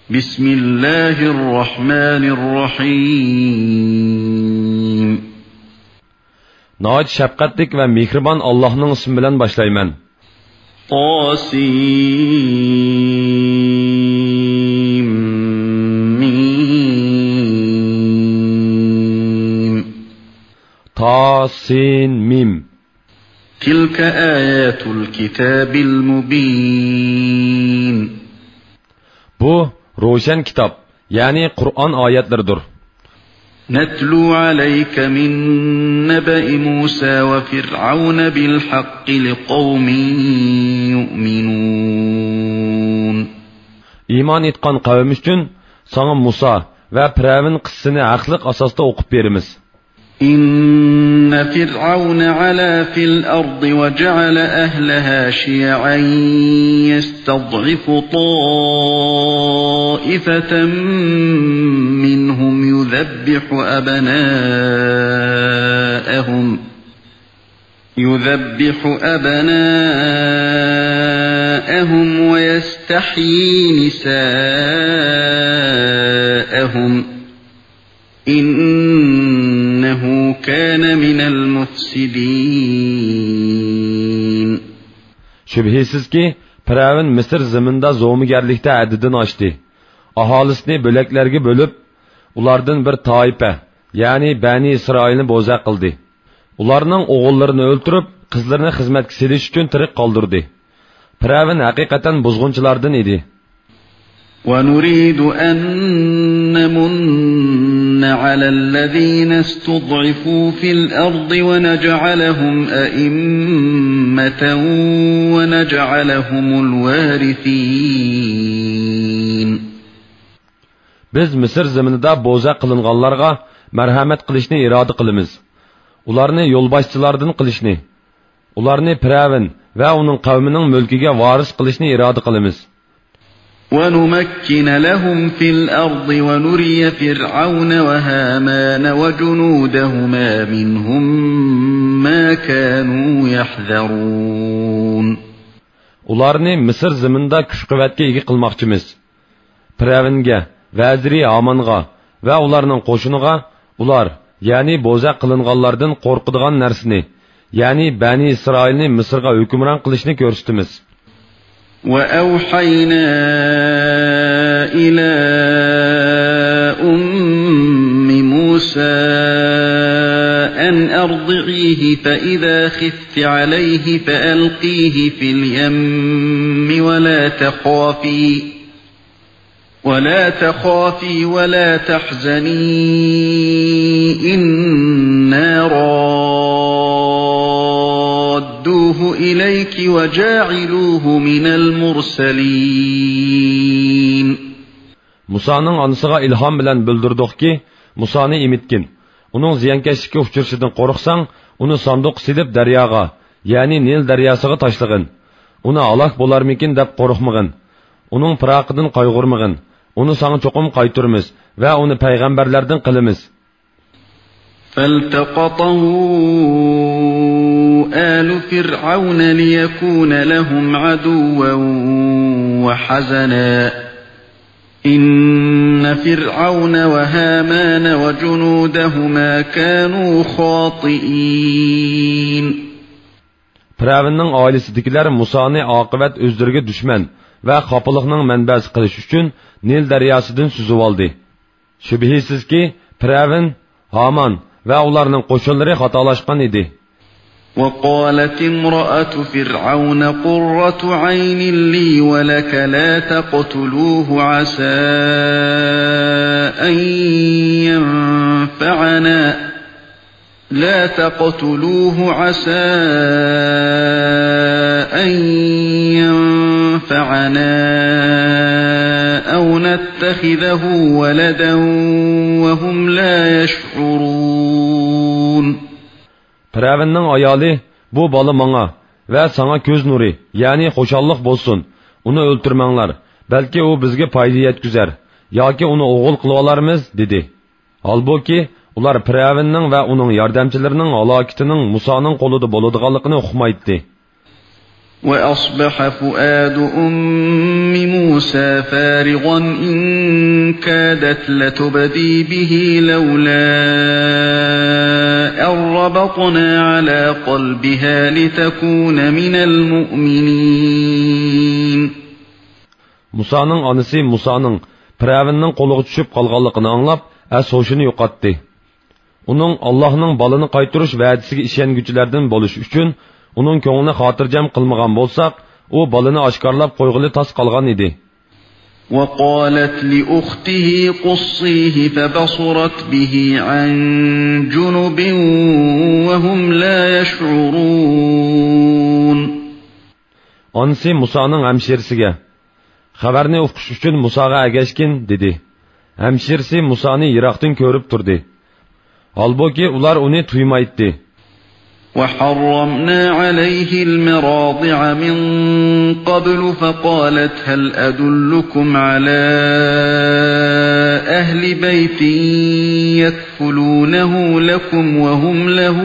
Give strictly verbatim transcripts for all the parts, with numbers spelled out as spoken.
Bismillahirrahmanirrahim. Nəhayət şəfqətlik və mehriban Allah'ın ismi bilan başlayman. Tasim mim. Tasin mim. Tilka ayatul kitabil mubin. Bu roşan kitap, yani Kur'an ayetleridir. Netlu aleyke min nebe'i Musa ve Fir'aun bil haqqi li qavmin yu'minun. İman etkan kavim üçün sana Musa ve Firavun kıssını haqliq asasda okup berimiz. İnne Fir'aun ala fil ardı ve ceale ehleha şi'an yestad'ifu taifeten minhum yuzebbihu abnâehum yuzebbihu abnâehum ve yestahyi nisâehum İnnehu kâne minel mufsidin. Şübhisiz ki Firavun Mısır zimində zomigerlikdə adidini açdı. Ahalisini böləklərə bölüb, ulardan bir taife, yani Bani İsrailni boza qıldı. Ularning oğullarını öldürüp, qızlarını xizmətə selish üçün tirik qaldırdı. Firavun haqiqatan buzğunchilardan idi. وَنُرِيدُ أَن نَّمُنَّ عَلَى الَّذِينَ اسْتُضْعِفُوا فِي الْأَرْضِ وَنَجْعَلَهُمْ أَئِمَّةً وَنَجْعَلَهُمُ الْوَارِثِينَ. Biz Mısır zaminida boza qılınğanlarga merhamet qilishni iroda qilamiz. Ularni yo'lboshchilardan qilishni, ularni Firavun va uning qavmining mulkiga varis qilishni iroda qilamiz. وَنُمَكِّنَ لَهُمْ فِي الْأَرْضِ وَنُرِيَ فِرْعَوْنَ وَهَامَانَ وَجُنُودَهُمَا مِنْهُمْ مَا كَانُوا يَحْذَرُونَ. Ularni Mısır zaminida kuch-quvvatga ega qilmoqchimiz. Firavunga, vaziri Hamonga va ularning qo'shiniga ular, ya'ni bo'za qilinganlardan qo'rqadigan narsani, ya'ni Bani İsrailni Misrga hukmron qilishni ko'rsatamiz. وَأَوْحَيْنَا إِلَى أُمِّ مُوسَى أَنْ أَرْضِعِيهِ فَإِذَا خِفْتِ عَلَيْهِ فَأَلْقِيهِ فِي الْيَمِّ وَلَا تَخَافِي وَلَا تَخَافِي وَلَا تَحْزَنِي إِنَّا رَادُّوهُ إِلَيْكِ وَجَاعِلُوهُ مِنَ الْمُرْسَلِينَ. Musa'nın anısıga ilham bilen bildirdik ki, Musa'nı imitkin. Onun ziyankeşlikka uçuruşundan qo'rqsang, uni sanduq silib daryoga, ya'ni Nil daryosiga tashlag'in. Uni halok bo'larmikin deb qo'rqmag'in. Uning firoqidan qayg'urmag'in. Uni sana cho'qim qaytaramiz va uni payg'ambarlardan qilamiz. فَالْتَقَطَهُ آلُ فِرْعَوْنَ لِيَكُونَ لَهُمْ عَدُوًّا وَحَزَنًا إِنَّ فِرْعَوْنَ وَهَامَانَ وَجُنُودَهُمَا كَانُوا خَاطِئِينَ. Firavunning oilasidagilar Musa'ni oqibat o'zlariga dushman va xafalikning manbasi qilish uchun Nil daryosidan suzib oldi. Shubhisizki Firavun, Haman va ularning qo'shinlari xatolashgan edi. وَقَالَتِ امْرَأَةُ فِرْعَوْنَ قُرَّةُ عَيْنٍ لِّي وَلَكَ لَا تَقْتُلُوهُ عَسَىٰ أَن يَنفَعَنَا لَا تَقْتُلُوهُ عَسَىٰ أَن يَنفَعَنَا أَوْ نَتَّخِذَهُ وَلَدًا وَهُمْ لَا يَشْعُرُونَ. Firavunning ayoli, bu bola menga va sana ko'z nuri, ya'ni xo'shallik bo'lsin. Uni o'ltirmanglar, balki u bizga foyda yetkazar yoki uni o'g'il qilib olarmiz dedi. Holbuki ular Firavunning va uning yordamchilarining halokatining Musoning qo'lida bo'ladiganligini uqmaydi. وأصبح فؤاد أم موسى فارغا إن كادت لتبدي به لولا أن ربطنا على قلبها لتكون من المؤمنين. Musa'nın anısı Musa'nın Firavunның qoluğa düşüp qalğanlığını anlap, əs hoşunu yo'qotdi. Uning Allohning balını qaytarish va'dasiga ishonguvchilardan bo'lish uchun uning ko'nglini xotirjam qilmagan bo'lsak, u balını oshkorlab qo'yg'ili tas qolgan edi. وقالت لأخته قصيه فبصرت به عن جنب وهم لا يشعرون. Anısı Musa'nın hemşirisiga xabarni o'qish uchun Musaga agashgin dedi. Hemşirisi Musa'ni yiroqdan ko'rib turdi. Halbuki ular uni tuymaydi. وحرمنا عليه المراضع من قبل فقالت هل أدلكم على أهل بيت يكفلونه لكم وهم له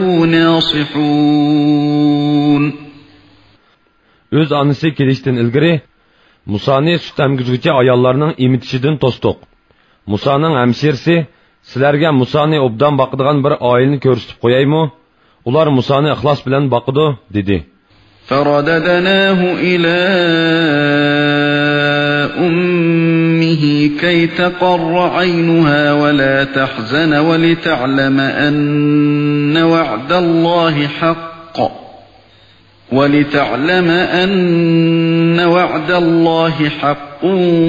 ناصحون. Öz anısı kelishdan ilgari Musa'ni süt emgizgüchi ayollarning imitishidan to'sdiq. Musa'ning hamshirisi sizlarga Musa'ni obdan boqadigan bir oilani ko'rsatib qo'yaymi? Ular Musa'ni ixlos bilan boqidi dedi. فرددناه إلى أمه كي تقر عينها ولا تحزن ولتعلم أن وعد الله حق ولتعلم أن وعد الله حق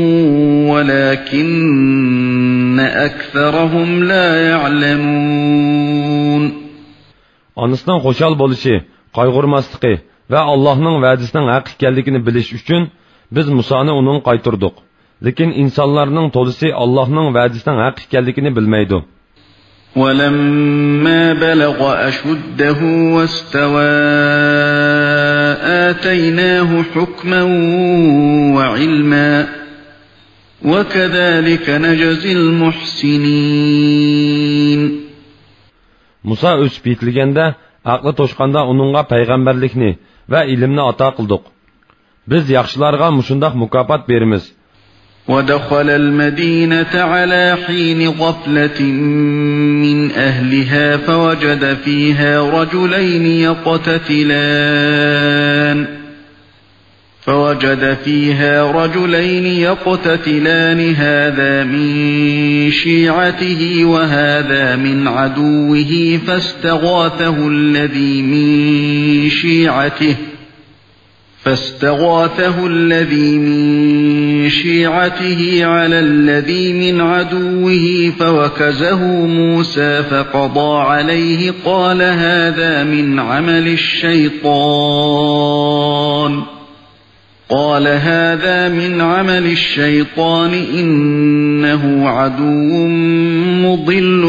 ولكن أكثرهم لا يعلمون. Anısının xoşal bo'lishi, qayg'urmasligi va Allohning va'dasining haq ekanligini bilish uchun biz Musa'ni uning qaytardik. Lekin insonlarning to'lisi Allohning va'dasining haq ekanligini bilmaydi. وَلَمَّا بَلَغَ أَشُدَّهُ وَاسْتَوَى آتَيْنَاهُ حُكْمًا وَعِلْمًا وَكَذَلِكَ نَجْزِي الْمُحْسِنِينَ. Musa o'sib yetilganda, aqli to'shqanda uningga payg'ambarlikni va ilmni ato qildik. Biz yaxshilarga mushundaq mukofot beramiz. ودخل المدينة على حين غفلة من أهلها فوجد فيها رجلين يقتتلان فوجد فيها رجلين يقتتلان هذا من شيعته وهذا من عدوه فاستغاثه الذي من شيعته فاستغاثه الذي من شيعته على الذي من عدوه فوكزه موسى فقضى عليه قال هذا من عمل الشيطان قال هذا من عمل الشيطان إنه عدو مضل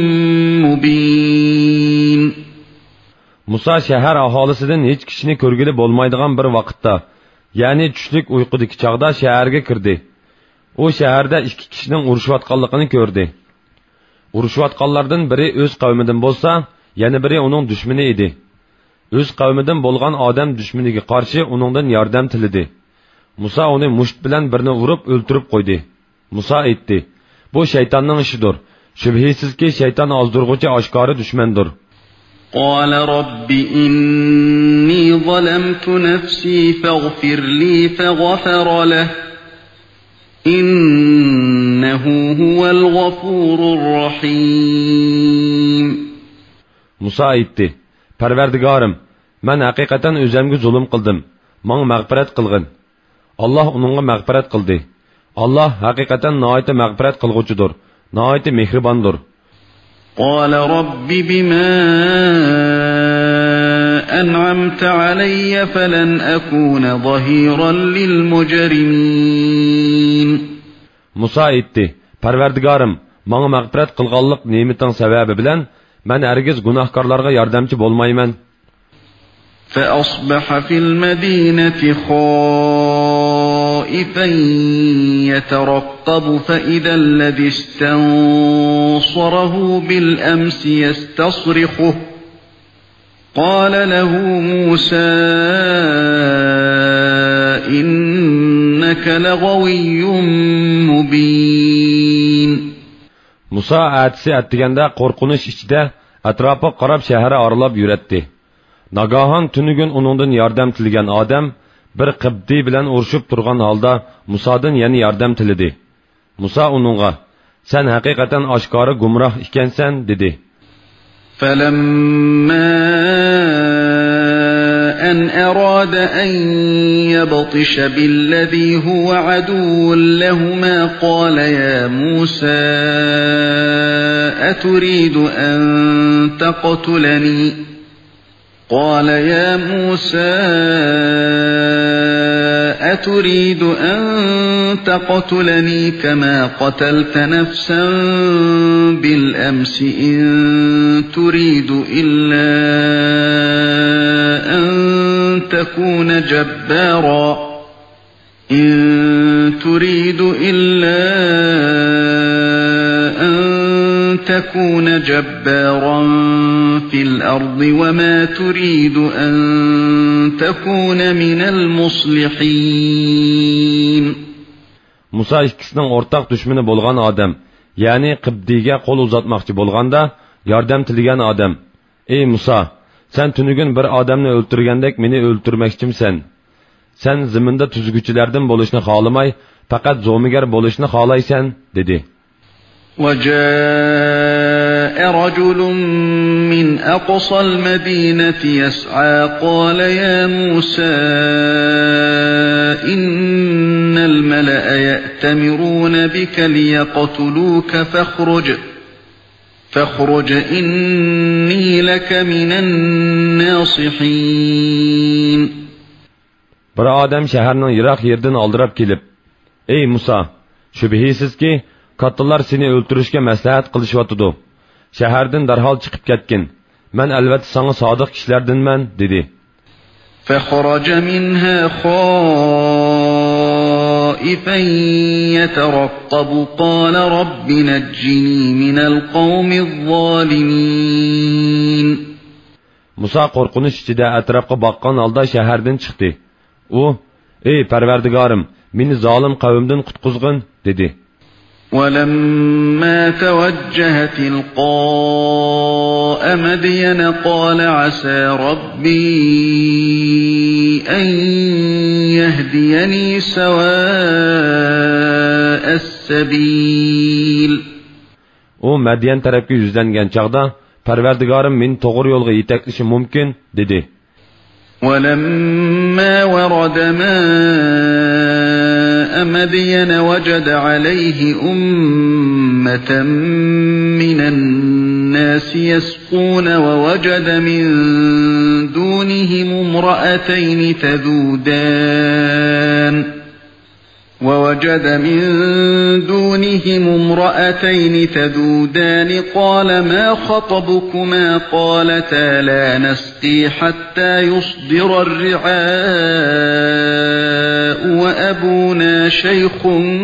مبين. Musa shahar aholisidan hech kishini ko'rgili bo'lmaydigan bir vaqtda, ya'ni tushlik uyqudagi chaqda shaharga kirdi. U shaharda ikki kishining urushayotganligini ko'rdi. Urushayotganlardan biri o'z qavmidan bo'lsa, yana biri uning dushmani edi. O'z qavmidan bo'lgan odam dushmaniga qarshi uningdan yordam tiladi. Musa uni musht bilan birini urib o'ltirib qo'ydi. Musa aytdi: "Bu shaytonning ishidir. Shubhisizki shayton ozdirg'uchi oshkora dushmandir." قال رب إني ظلمت نفسي فاغفر لي فغفر له إنه هو الغفور الرحيم. Musa aytdi: "Parvardigorim, men haqiqatan o'zimga zulm qildim. Menga mag'firat qilgin." Alloh uningga mag'firat qildi. Alloh haqiqatan nihoyat mag'firat qilguvchidir, nihoyat mehribondir. قال رب بما أنعمت علي فلن أكون ظهيرا للمجرمين. Musa aytdi: "Parvardigorim, menga mag'firat qilganlik ne'mating sababi bilan men hargiz gunohkorlarga yordamchi bo'lmayman." فأصبح في المدينة خائفا يترقب فإذا الذي استنصره بالأمس يستصرخه قال له موسى إنك لغوي مبين. Musa atisi attiganda qo'rqinish ichida atrofiga qarab shahar oralab yuratdi. Nagahan tunugun uningdan yordam tilgan odam bir qibdi bilan urushib turgan holda Musodan yana yordam tilidi. Musa uningga sen haqiqatan oshkora gumroh ekansan dedi. فَلَمَّا أَنْ أَرَادَ أَنْ يَبْطِشَ بِالَّذِي هُوَ عَدُوٌّ لَهُمَا قَالَ يَا مُوسَى أَتُرِيدُ أَنْ تَقْتُلَنِي قَالَ يَا مُوسَى أَتُرِيدُ أَنْ تَقْتُلَنِي كَمَا قَتَلْتَ نَفْسًا بِالْأَمْسِ إِنْ تُرِيدُ إِلَّا أَنْ تَكُونَ جَبَّارًا إِنْ تُرِيدُ إِلَّا أَنْ تَكُونَ جَبَّارًا في الأرض وما تريد أن تكون من المصلحين. Musa ikkisining o'rtaq dushmani bo'lgan odam, ya'ni Qibdiga qo'l uzatmoqchi bo'lganda yordam tilgan odam. Ey Musa, sen tunugun bir odamni o'ltirgandek meni o'ltirmoqchimsan. Sen zaminda tuzguchilardan bo'lishni xohlamay, faqat zo'migar bo'lishni xohlaysan, dedi. وَجَاءَ رَجُلٌ مِّنْ أَقْصَى الْمَدِينَةِ يَسْعَى قَالَ يَا مُوسَى إِنَّ الْمَلَأَ يَأْتَمِرُونَ بِكَ لِيَقْتُلُوكَ فَاخْرُجْ فَاخْرُجْ إِنِّي لَكَ مِنَ النَّاصِحِينَ. Bir odam shaharning yiroq yerdan oldirab kelib, ey Musa, shubhisizki kattalar seni o'ltirishga maslahat qilishyotidi. Shahardan darhol chiqib ketgin. Men albatta sana sodiq kishilardanman, dedi. فَخَرَجَ مِنْهَا خَائِفًا يَتَرَقَّبُ قَالَ رَبِّ نَجِّنِي مِنَ الْقَوْمِ الظَّالِمِينَ. Musa qo'rqinish ichida atrofga boqqan holda shahardan chiqdi. U, ey Parvardigorim, meni zolim qavmdan qutqizgin, dedi. وَلَمَّا تَوَجَّهَ تِلْقَاءَ مَدْيَنَ قَالَ عَسَى رَبِّي أَنْ يَهْدِيَنِي سَوَاءَ السَّبِيلِ. O Madyan tarafga yuzlangan chaqda Parvardigorim meni to'g'ri yo'lga yetaklishi mumkin, dedi. وَلَمَّا وَرَدَ مَاءَ مَدْيَنَ وَجَدَ عَلَيْهِ أُمَّةً مِّنَ النَّاسِ يَسْقُونَ وَوَجَدَ مِن دُونِهِمُ امْرَأَتَيْنِ تَذُودَانِ وَوَجَدَ مِن دُونِهِمُ امْرَأَتَيْنِ تَذُودَانِ قَالَ مَا خَطْبُكُمَا قَالَتَا لَا نَسْقِي حَتَّى يُصْدِرَ الرِّعَاءُ وَأَبُونَا شَيْخٌ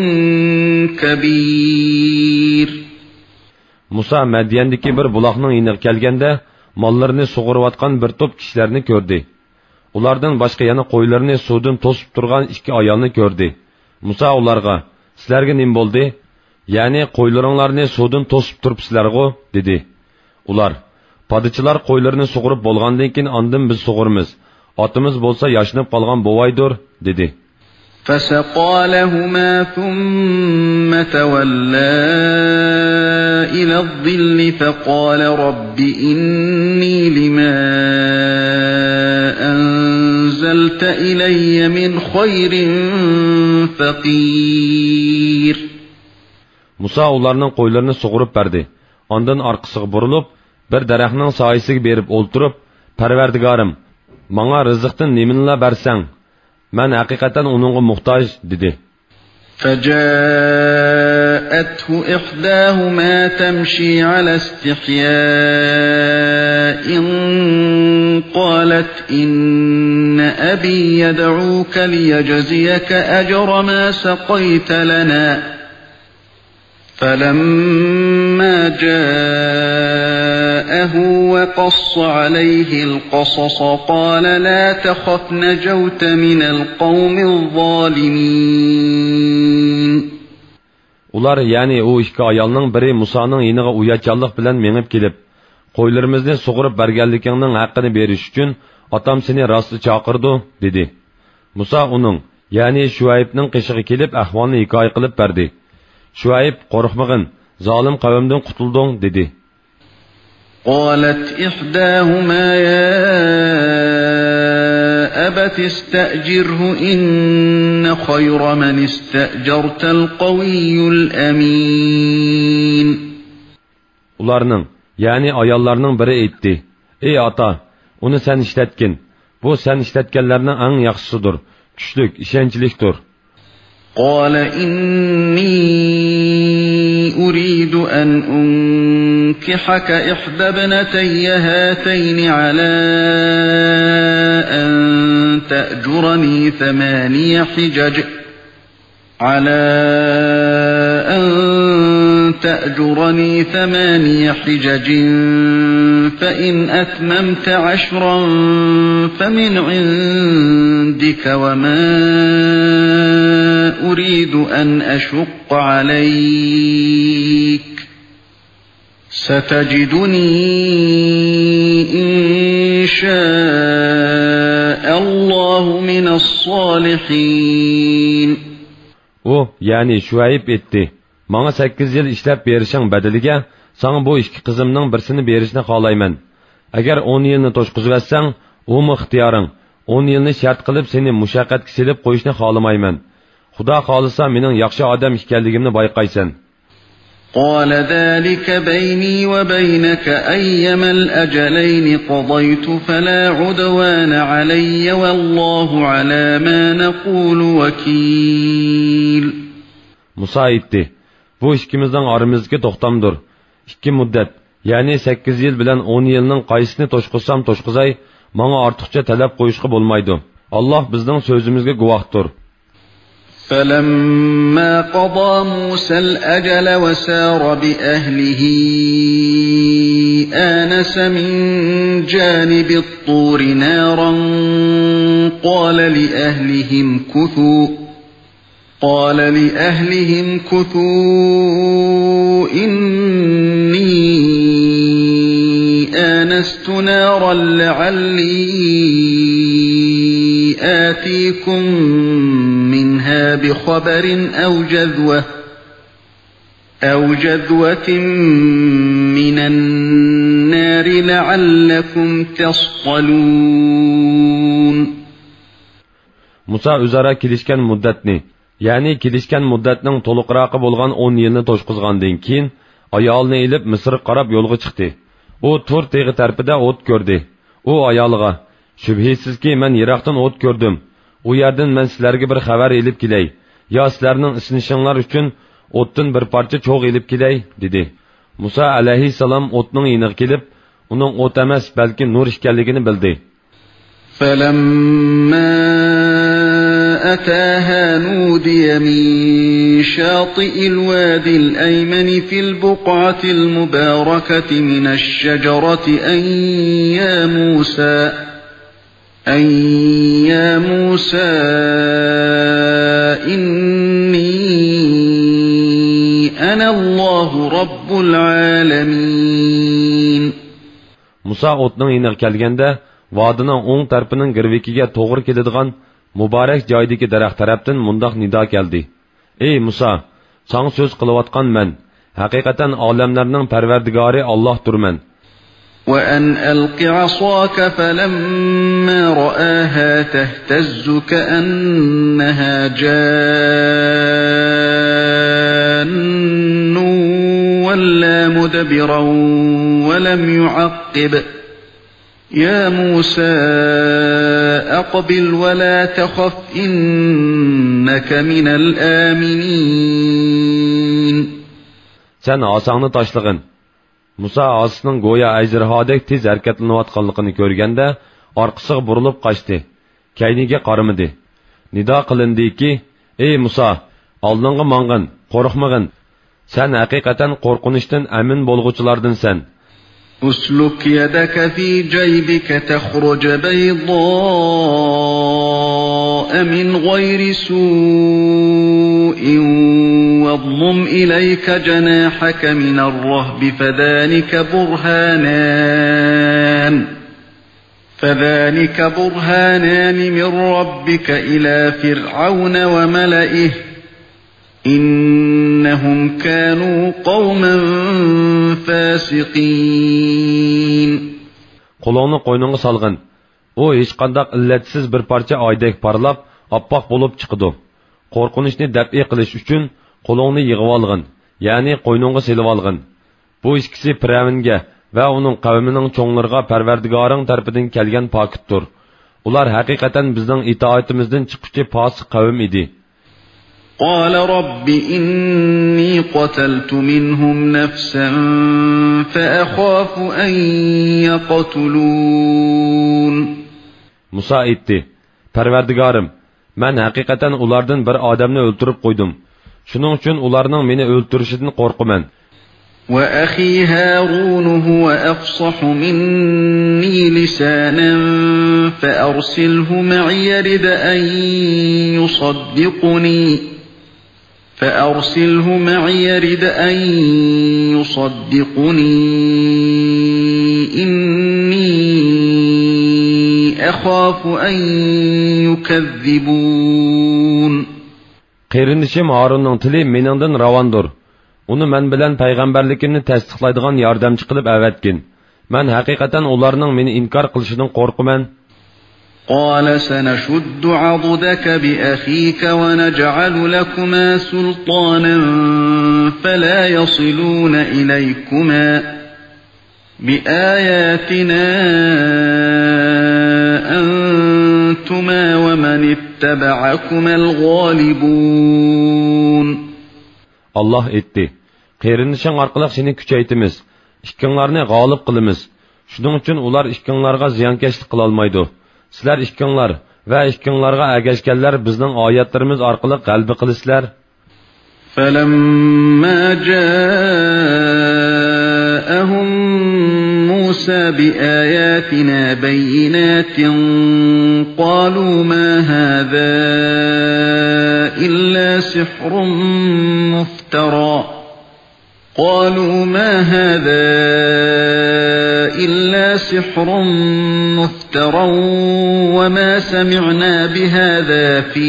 كَبِيرٌ. Musa Madiyandagi bir buloqning yeniga kelganda mollarini sug'urayotgan bir to'p kishilarni ko'rdi. Ulardan boshqa yana qo'ylarni suvdan to'sib turgan ikki ayolni ko'rdi. Musa ularga, sizlarga nim bo'ldi? Ya'ni qo'ylaringlarni suvdan to'sib turibsizlar-ku, dedi. Ular, padichilar qo'ylarini sug'urib bo'lgandan keyin ondan biz sug'urmiz. Otimiz bo'lsa yashnab qolgan bo'vaydir, dedi. فَسَقَى لَهُمَا ثُمَّ تَوَلَّى إِلَى الظِّلِّ فَقَالَ رَبِّ إِنِّي لِمَا أَنزَلْتَ إِلَيَّ مِنْ خَيْرٍ فَقِيرٌ. Musa ularning qo'ylarini sug'urib berdi. Ondan orqasiga burilib, bir daraxtning soyasiga berib o'ltirib, Parvardigorim, menga rizqdan nimani bersang, men haqiqatan uningga muhtoj, dedi. فَجَاءَتْهُ إِحْدَاهُمَا تَمْشِي عَلَى اسْتِحْيَاءٍ قَالَتْ إِنَّ أَبِي يَدْعُوكَ لِيَجْزِيَكَ أَجْرَ مَا سَقَيْتَ لَنَا فَلَمَّا جَاءَهُ وَقَصَّ عَلَيْهِ الْقَصَصَ قَالَ لَا تَخَفْ نَجَوْتَ مِنَ الْقَوْمِ الظَّالِمِينَ. Ular, yani o ikki ayolning biri Musoning yeniga uyatchanlik bilan mengib kelib, qo'ylarimizni sug'urib berganligingning haqqini berish uchun otam seni rosti chaqirdi, dedi. Muso uning, yani Shuaybning qishig'i kelib ahvolni hikoya qilib berdi. Shuayb, qo'rqmag'in, zolim qavmdan qutulding, dedi. قالت إحداهما يا أبت استأجره إن خير من استأجرت القوي الأمين. Ularning, yani ayollarning biri aytdi: "Ey ata, uni sen ishlatgin. Bu sen ishlatganlarning eng yaxshisidir, kuchlik, ishonchlikdir." قال إني أريد أن أنكحك إحدى ابنتي هاتين على أن تأجرني ثماني حجج على أن تأجرني ثماني حجج فإن أتممت عشرا فمن عندك وما أريد أن أشق عليك ستجدني إن شاء الله من الصالحين. O, yani Shuayb etdi: "Bana sakkiz yil ishlab berishing badaliga sana bu ikki qizimning birisini berishni xohlayman. Agar o'n yilni to'shqizib etsang, u mu ixtiyoring. o'n yilni shart qilib seni mushaqqatga silib qo'yishni xohlamayman. Xudo xolisa mening yaxshi odam ekanligimni bayqaysan." قال ذلك بيني وبينك أيما الأجلين قضيت فلا عدوان علي والله على ما نقول وكيل. Musa aytdi: "Bu ikkimizning oramizdagi to'xtamdir. ikki muddat, ya'ni sakkiz yil bilan o'n yilning qaysini to'shqizsam to'shqizay, menga ortiqcha talab qo'yishga bo'lmaydi. Alloh bizning so'zimizga guvohdir." فَلَمَّا قَضَى مُوسَى الْأَجَلَ وَسَارَ بِأَهْلِهِ آنَسَ مِنْ جَانِبِ الطُّورِ نَارًا قَالَ لِأَهْلِهِ امْكُثُوا قَالَ لِأَهْلِهِ امْكُثُوا إِنِّي آنَسْتُ نَارًا لَعَلِّي آتِيكُمْ منها بخبر أو جذوة أو جذوة من النار لعلكم تصطلون. Musa o'zaro kelishgan muddatni, ya'ni kelishgan muddatning to'liqroqi bo'lgan o'n yilni to'shqizgandan keyin ayolni ilib Misrga qarab yo'lga chiqdi. U Tur teg'i tarafida o't ko'rdi. U ayolga: "Shubhisizki men Yiroqdan o't ko'rdim. U yerdan men sizlarga bir xabar elib kelay, yo sizlarning isinishinglar uchun o'tdan bir parcha cho'g' elib kelay", dedi. Musa alayhissalom o'tning yeniga kelib, uning o't emas, balki nur ekanligini bildi. فَلَمَّا أَتَاهَا نُودِيَ مِنْ شَاطِئِ الْوَادِ الْأَيْمَنِ فِي الْبُقْعَةِ الْمُبَارَكَةِ مِنَ الشَّجَرَةِ أَنْ يَا مُوسَى أَنْ يَا مُوسَى إِنِّي أَنَا اللَّهُ رَبُّ الْعَالَمِينَ. Musa o'tning yeniga kelganda, vodining o'ng tarafining girvikiga to'g'ri keladigan muborak joydagi daraxt tarafdan mundoq nido keldi: "Ey Musa, sana so'z qilayotgan men, haqiqatan olamlarning parvardigori Allohdirman. وَأَنْ أَلْقِ عَصَاكَ فَلَمَّا رَآهَا تَهْتَزُّ كَأَنَّهَا جَانٌّ وَلَّى مُدْبِرًا وَلَمْ يُعَقِّبْ يَا مُوسَى أَقْبِلْ وَلَا تَخَفْ إِنَّكَ مِنَ الْآمِنِينَ. Sen asangni tashlag'in. Musa asının go'yo ajrihodek tez harakatlanayotganligini ko'rganda orqasiga burilib qochdi. Kayniga qaramadi. Nido qilindiki: "Ey Musa, oldinga mang'in, qo'rqmag'in. Sen hakikaten korkunuştan emin bolğuçulardansan. أسلك يدك في جيبك تخرج بيضاء من غير سوء واضمم إليك جناحك من الرهب فذلك برهانان فذلك برهانان من ربك إلى فرعون وملئه إنهم كانوا قوما فاسقين. Qolunu qo'yningga solg'in. U hech qanday illatsiz bir parcha oydek parlab, oppoq bo'lib chiqdi. Qo'rqinishni dab'i qilish uchun qo'lingni yig'ib olg'in, ya'ni qo'yningga selib olg'in. Bu ikkisi Firavunga va uning qavmining cho'nglariga Parvardigoring tarafidan kelgan pokitdir. Ular haqiqatan bizning itoatimizdan chiquvchi fosiq qavm edi. قال رب إني قتلت منهم نفسا فأخاف أن يقتلون. Musa aytdi: Parvardigorim, men haqiqatan ulardan bir odamni o'ldirib qo'ydim. Shuning uchun ularning meni o'ldirishidan qo'rqaman. وأخي هارون هو أفصح مني لسانا فأرسله معي يرد أن يصدقني فأرسله معي يرد أن يصدقني إني أخاف أن يكذبون. Qerinishim Harunning tili meningdan ravandır. Uni men bilan payg'ambarligimni tasdiqlaydigan yordamchi qilib avatgin. Men haqiqatan ularning meni inkor qilishidan qo'rqaman. قال سنشد عضدك بأخيك ونجعل لكما سلطانا فلا يصلون إليكما بآياتنا أنتما ومن اتبعكما الغالبون. Allah etti. Qerinishing orqali seni kuchaytimiz. Ikkinglarni g'olib qilamiz. Shuning uchun ular ikkinglarga ziyonkashlik qila olmaydi. Sizlar ikkinglar va ikkinglarga agashganlar bizning oyatlarimiz orqali g'alaba qilisizlar. فَلَمَّا جَاءَهُم مُوسَى بِآيَاتِنَا بَيِّنَاتٍ قَالُوا مَا هَذَا إِلَّا سِحْرٌ مُفْتَرًى قَالُوا مَا هَذَا إِلَّا سِحْرٌ مُفْتَرًى وَمَا سَمِعْنَا بِهَذَا فِي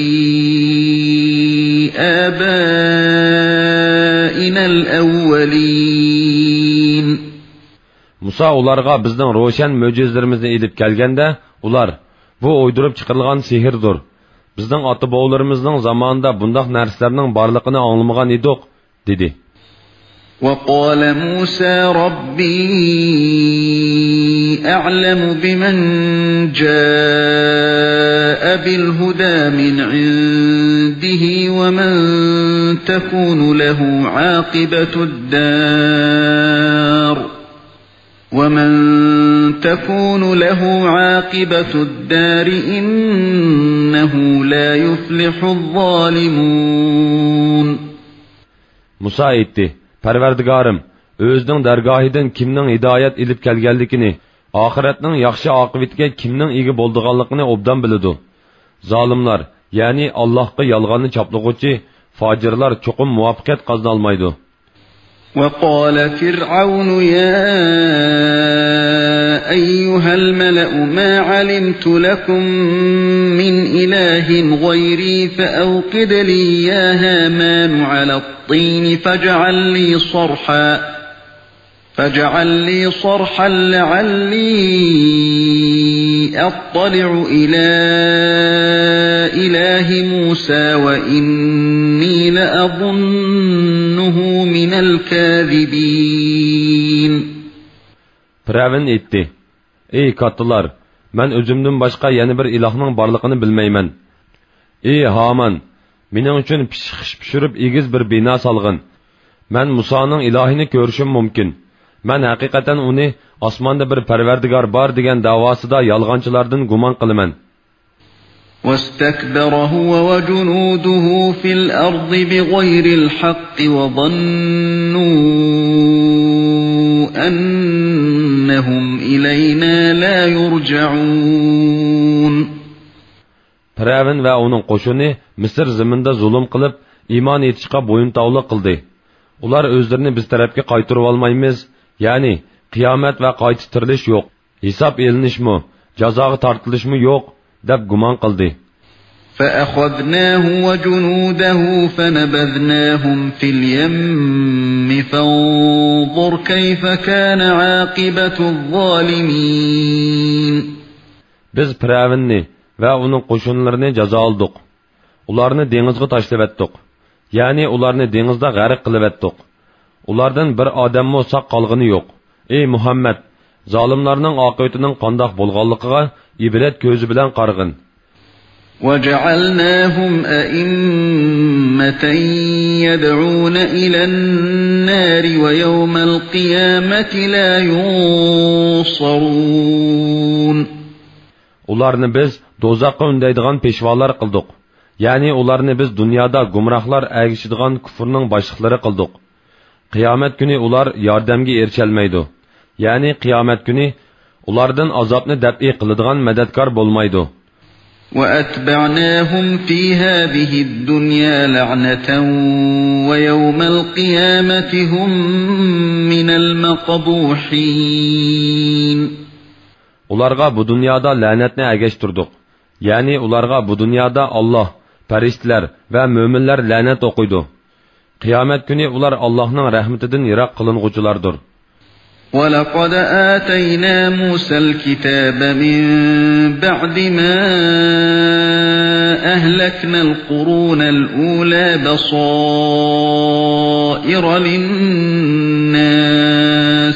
آبَائِنَا الْأَوَّلِينَ. Musa ularga bizning ro'shan mo'jizlarimizni elib kelganda, ular bu o'ydirib chiqarilgan sehrdir. Bizning ota-bobolarimizning zamonida bunday narsalarning borligini anglamagan edik, dedi. وقال موسى ربي أعلم بمن جاء بالهدى من عنده ومن تكون له عاقبة الدار ومن تكون له عاقبة الدار إنه لا يفلح الظالمون. Musa aytdi: Parvardigorim, o'zining dargohidan kimning hidoyat ilib kelganligini, oxiratning yaxshi oqibatiga kimning ega bo'lganligini obdan biladi. Zolimlar, ya'ni Allohga yolg'onni choplag'uvchi fojirlar cho'qim muvaffaqiyat qozona olmaydi. وقال فرعون يا أيها الملأ ما علمت لكم من إله غيري فأوقد لي يا هامان على الطين فاجعل لي صرحا فاجعل لي صرحا لعلي أطلع إلى إله موسى وإني لأظنه من الكاذبين. Firavun aytdi: Ey kattalar, men o'zimdan boshqa yana bir ilohning borligini bilmayman. Ey Haman, mening uchun pishqish pishirib egiz bir bino solg'in. Men Musoning ilohini ko'rishim mumkin. Men haqiqatan uni osmonda bir Parvardigor bor degan davosida yolg'onchilardan gumon qilaman. واستكبر هو وجنوده في الأرض بغير الحق وظنوا أنهم إلينا لا يرجعون. Firavun va uning qo'shini Misr zaminida zulm qilib, iymon etishga bo'yintovliq qildi. Ular o'zlarini biz tarafga qaytarib olmaymiz, ya'ni qiyomat va qayta tirilish yo'q, hisob elinishmi, jazoga tortilishmi yo'q deb gumon qildi. فأخذناه وجنوده فنبذناهم في اليم فانظر كيف كان عاقبة الظالمين. Biz Firavunni va uning qo'shinlarini jazo oldik. Ularni dengizga tashlab etdik. Ya'ni ularni dengizda g'arq qilib etdik. Ulardan bir odammo saq qolgani yo'q. Ey Muhammad, zolimlarning oqibatining qandoq bo'lganligiga ibrat ko'zi bilan qarg'in. وَجَعَلْنَاهُمْ أَئِمَّةً يَدْعُونَ إِلَى النَّارِ وَيَوْمَ الْقِيَامَةِ لَا يُنصَرُونَ. Ularni biz dozaqqa undaydigan peshvolar qildik. Ya'ni ularni biz dunyoda gumrohlar agishadigan kufrning boshliqlari qildik. Qiyomat kuni ular yordamga erisholmaydi. Ya'ni qiyomat kuni ulardan azobni dab'i qiladigan madadkor bo'lmaydi. وَأَتْبَعْنَاهُمْ فِي هَذِهِ الدُّنْيَا لَعْنَةً وَيَوْمَ الْقِيَامَةِ هُمْ مِنَ الْمَقْبُوحِينَ. Ularga bu dunyoda la'natni agashtirdik. Ya'ni ularga bu dunyoda Alloh, farishtalar va mo'minlar la'nat o'qiydi. Qiyomat kuni ular Allohning rahmatidan yiroq qilinguchilardir. وَلَقَدْ آتَيْنَا مُوسَى الْكِتَابَ مِنْ بَعْدِ مَا أَهْلَكْنَا الْقُرُونَ الْأُولَى بَصَائِرَ لِلنَّاسِ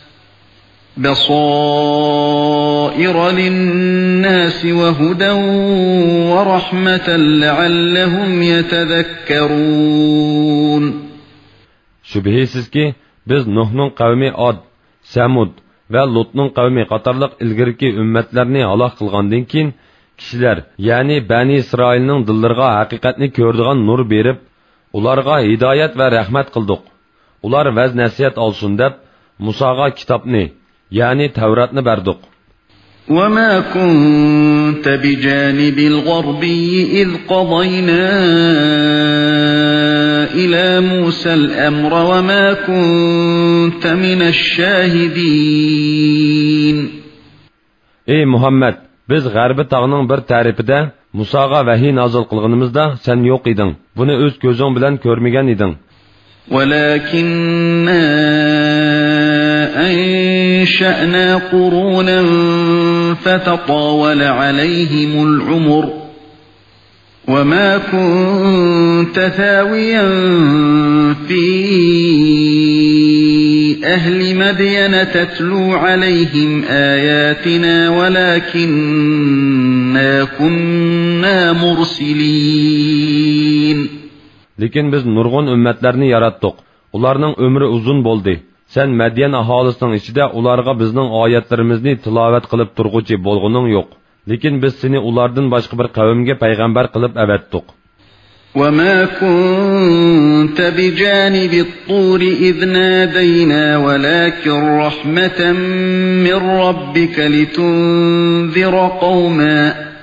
بَصَائِرَ لِلنَّاسِ وَهُدًى وَرَحْمَةً لَعَلَّهُمْ يَتَذَكَّرُونَ. Şübhisiz ki biz Nuh'nun kavmi Ad, Samud ve Lut'nun kavmi qatarlıq ilgirki ümmetlerini halak kılgandan keyin kişiler, yani Bani İsrail'nin dillerine haqiqatni ko'rdigan nur berib, ularga hidayet ve rahmet kıldık. Ular vaz nasihat olsun deb Musaga kitapni, yani Tevratni berdik. وَمَا كُنْتَ بِجَانِبِ الْغَرْبِيِّ إِذْ قَضَيْنَا إِلَى مُوسَى الْأَمْرَ وَمَا كُنْتَ مِنَ الشَّاهِدِينَ. Ey Muhammed, biz G'arbi tağının bir tarafida Musaga vahiy nazil qilganimizda sen yo'q eding. Buni o'z ko'zing bilan ko'rmagan eding. وَلَكِنَّا أَنشَأْنَا قُرُونًا فَتَطَاوَلَ عَلَيْهِمُ الْعُمُرُ وَمَا كُنْتَ ثَاوِيًا فِي أَهْلِ مَدْيَنَ تَتْلُو عَلَيْهِمْ آيَاتِنَا وَلَكِنَّا كُنَّا مُرْسِلِينَ. Lekin biz nurg'un ummatlarni yaratdik. Ularning umri uzun bo'ldi. Sen Madyan aholisining ichida ularga bizning oyatlarimizni tilovat qilib turg'uchi bo'lguning yo'q. Lekin biz seni ulardan boshqa bir qavmga payg'ambar qilib avatdik. وَمَا كُنْتَ بِجَانِبِ الطُّورِ إِذْ نَادَيْنَا وَلَكِنْ رَحْمَةً مِّن رَّبِّكَ لِتُنذِرَ قَوْمًا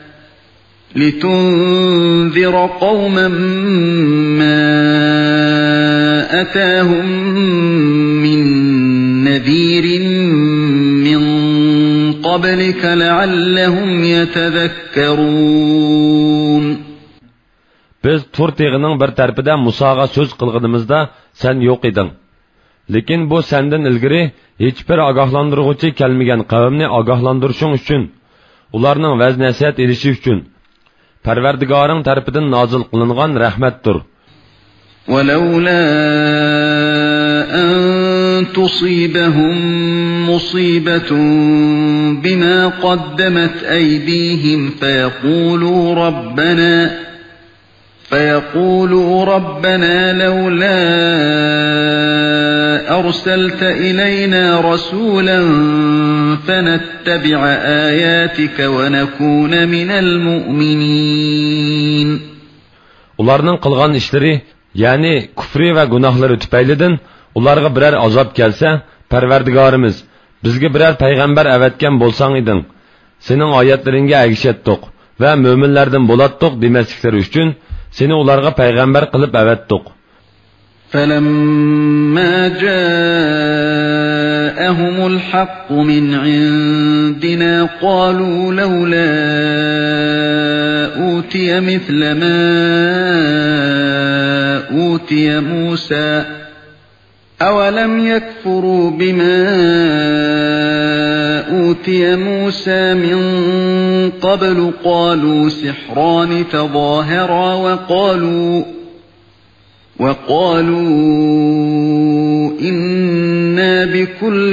لِتُنذِرَ قَوْمًا مَّا أَتَاهُم مِّن نَّذِيرٍ مِّن قَبْلِكَ لَعَلَّهُمْ يَتَذَكَّرُونَ. Biz Tur teg'ining bir tarafida Musaga so'z qilganimizda sen yo'q eding. Lekin bu sendan ilgari hech bir ogohlantiruvchi kelmagan qavmni ogohlantirishing uchun, ularning vaz nasihat edishi uchun Parvardigoring tarafidan nozil qilingan rahmatdir. وَلَوْلَا أَن تُصِيبَهُم مُّصِيبَةٌ بِمَا قَدَّمَتْ أَيْدِيهِمْ فَيَقُولُوا رَبَّنَا فَيَقُولُوا رَبَّنَا لَوْلَا أَرْسَلْتَ إِلَيْنَا رَسُولًا فنتبع آياتك ونكون من المؤمنين. Ularning qilgan ishlari, ya'ni kufri va gunohlari tufaylidan ularga biror azob kelsa, Parvardigorimiz, bizga biror payg'ambar avatgan bo'lsang eding, sening oyatlaringga agishatdiq va mo'minlardan bo'latdiq demasliklari uchun seni ularga payg'ambar qilib avatdiq. فَلَمَّا جَاءَهُمُ الْحَقُّ مِنْ عِنْدِنَا قَالُوا لَوْلَا أُوتِيَ مِثْلَ مَا أُوتِيَ مُوسَى أَوَلَمْ يَكْفُرُوا بِمَا أُوتِيَ مُوسَى مِنْ قَبْلُ قَالُوا سِحْرَانِ تَظَاهَرَا وَقَالُوا وَقَالُوا إِنَّا بِكُلٍّ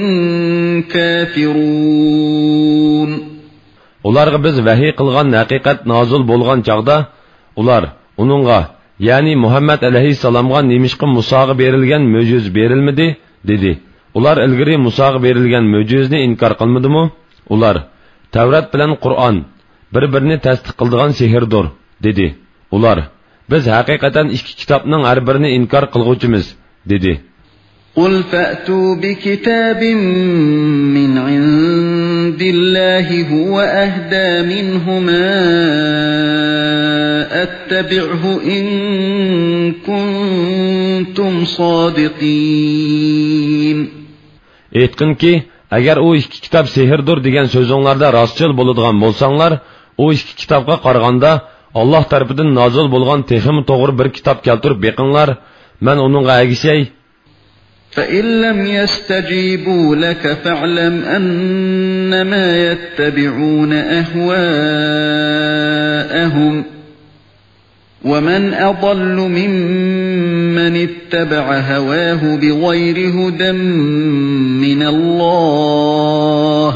كَافِرُونَ. Ularga biz vahiy qilgan haqiqat nozil bo'lgan chaqda ular uningga, ya'ni Muhammad alayhissalomga nemishqa Musoga berilgan mo'jiz berilmidi dedi. Ular ilgari Musoga berilgan mo'jizni inkor qilmadimi? Ular Tavrat bilan Qur'on bir-birini tasdiq qiladigan sehrdir dedi. Ular biz haqiqatan ikki kitobning har birini inkor qilguvchimiz dedi. قُلْ فَأْتُوا بِكِتَابٍ مِّنْ عِندِ اللَّهِ هُوَ أَهْدَى مِنْهُمَا أَتَّبِعْهُ إِن كُنتُمْ صَادِقِينَ. Aytqin ki, agar o ikki kitob sehrdir degan so'zinglarda rostchil bo'ladigan bo'lsanglar, o ikki kitobga qaraganda Allah tarafidan nozil bo'lgan texim to'g'ri bir kitob keltirib beqinglar, men uningga agishay. فَإِن لَّمْ يَسْتَجِيبُوا لَكَ فَاعْلَمْ أَنَّمَا يَتَّبِعُونَ أَهْوَاءَهُمْ وَمَنْ أَضَلُّ مِمَّنِ اتَّبَعَ هَوَاهُ بِغَيْرِ هُدًى مِّنَ اللَّهِ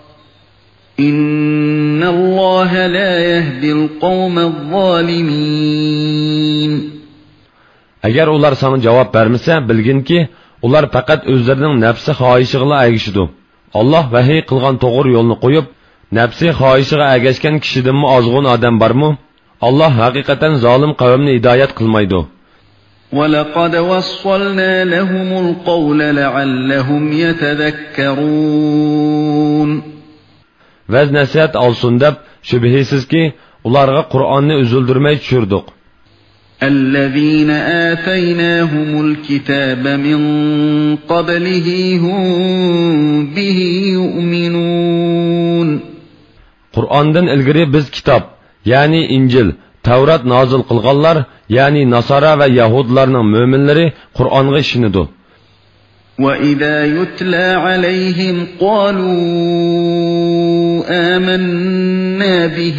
إِنَّ اللَّهَ لَا يَهْدِي الْقَوْمَ الظَّالِمِينَ. Agar ular sana javob bermasa, bilgin ki ular faqat o'zlarining nafsi xohishiga agishidi. Allah vahiy qilgan to'g'ri yo'lni qo'yib, nafsi xohishiga agashgan kishidanmi ozg'un odam bormi? Allah haqiqatan zolim qavmni hidoyat qilmaydi. وَلَقَدْ وَصَّلْنَا لَهُمُ الْقَوْلَ لَعَلَّهُمْ يَتَذَكَّرُونَ. Vaz nasihat olsun deb shubhisizki ularga Qur'onni uzildirmay tushirdik. الَّذِينَ آتَيْنَاهُمُ الْكِتَابَ مِنْ قَبْلِهِ هُمْ بِهِ يُؤْمِنُونَ. Qur'ondan ilgari biz kitob, ya'ni Injil, Tavrat nozil qilganlar, ya'ni Nasara va Yahudlarning mo'minlari Qur'onga ishonadi. وَإِذَا يُتْلَى عَلَيْهِمْ قَالُوا آمَنَّا بِهِ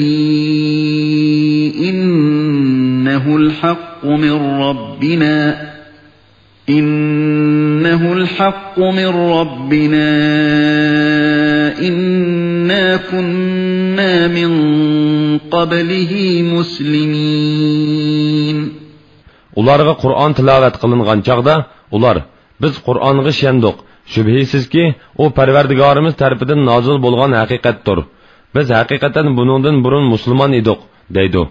إِنَّهُ الْحَقُّ مِنْ رَبِّنَا إِنَّهُ الْحَقُّ مِنْ رَبِّنَا إِنَّا كُنَّا مِنْ قَبْلِهِ مُسْلِمِينَ. Ularga Qur'on tilovat qilingan chaqda ular biz Qur'onga ishondik. Shubhisizki, u Parvardigorimiz tarafidan nozil bo'lgan haqiqatdir. Biz haqiqatan buningdan burun musulmon edik, deydi.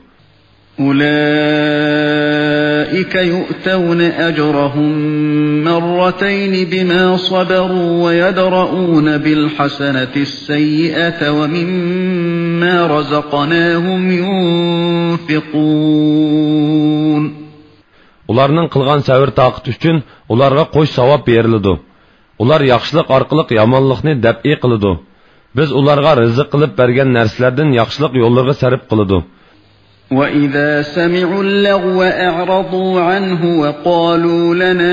أُولَئِكَ يُؤْتَوْنَ أَجْرَهُم مَّرَّتَيْنِ بِمَا صَبَرُوا وَيَدْرَؤُونَ بِالْحَسَنَةِ السَّيِّئَةَ وَمِمَّا رَزَقْنَاهُمْ يُنْفِقُونَ. Ularning qilgan sabr taqat uchun ularga qo'sh savob beriladi. Ular yaxshilik orqali yomonlikni dab'i qiladi. Biz ularga rizq qilib bergan narsalardan yaxshilik yo'llariga sarf qiladi. وَإِذَا سَمِعُوا اللَّغْوَ أَعْرَضُوا عَنْهُ وَقَالُوا لَنَا